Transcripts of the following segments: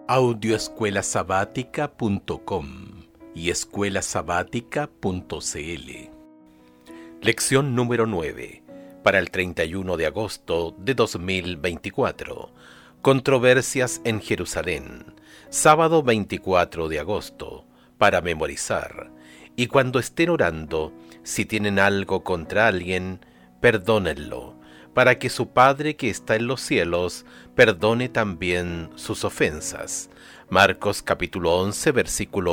audioescuelasabática.com y escuelasabática.cl. Lección número 9, para el 31 de agosto de 2024. Controversias en Jerusalén, sábado 24 de agosto, para memorizar. Y cuando estén orando, si tienen algo contra alguien, perdónenlo, para que su Padre que está en los cielos perdone también sus ofensas. Marcos capítulo 11, versículo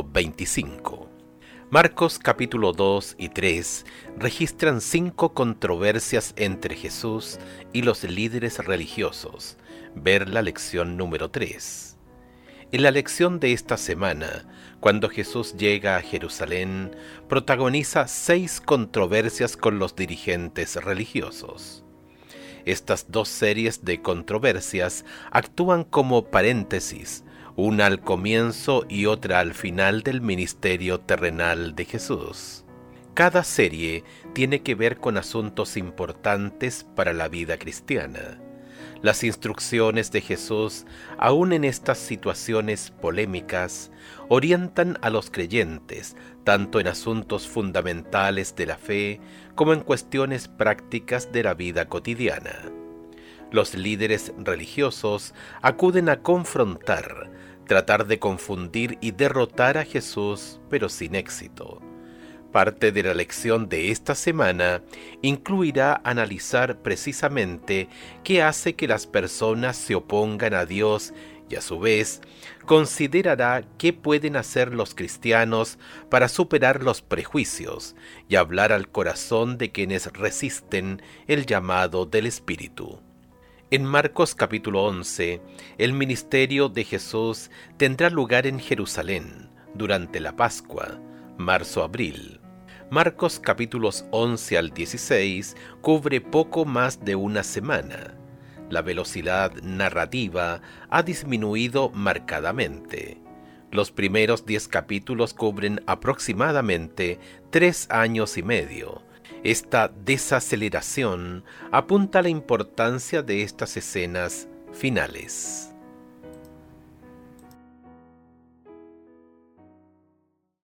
25. Marcos capítulo 2 y 3 registran 5 controversias entre Jesús y los líderes religiosos. Ver la lección número 3. En la lección de esta semana, cuando Jesús llega a Jerusalén, protagoniza 6 controversias con los dirigentes religiosos. Estas dos series de controversias actúan como paréntesis, una al comienzo y otra al final del ministerio terrenal de Jesús. Cada serie tiene que ver con asuntos importantes para la vida cristiana. Las instrucciones de Jesús, aun en estas situaciones polémicas, orientan a los creyentes tanto en asuntos fundamentales de la fe como en cuestiones prácticas de la vida cotidiana. Los líderes religiosos acuden a confrontar, tratar de confundir y derrotar a Jesús, pero sin éxito. Parte de la lección de esta semana incluirá analizar precisamente qué hace que las personas se opongan a Dios y a su vez considerará qué pueden hacer los cristianos para superar los prejuicios y hablar al corazón de quienes resisten el llamado del Espíritu. En Marcos capítulo 11, el ministerio de Jesús tendrá lugar en Jerusalén durante la Pascua, marzo-abril. Marcos capítulos 11 al 16 cubre poco más de una semana. La velocidad narrativa ha disminuido marcadamente. Los primeros 10 capítulos cubren aproximadamente 3 años y medio. Esta desaceleración apunta a la importancia de estas escenas finales.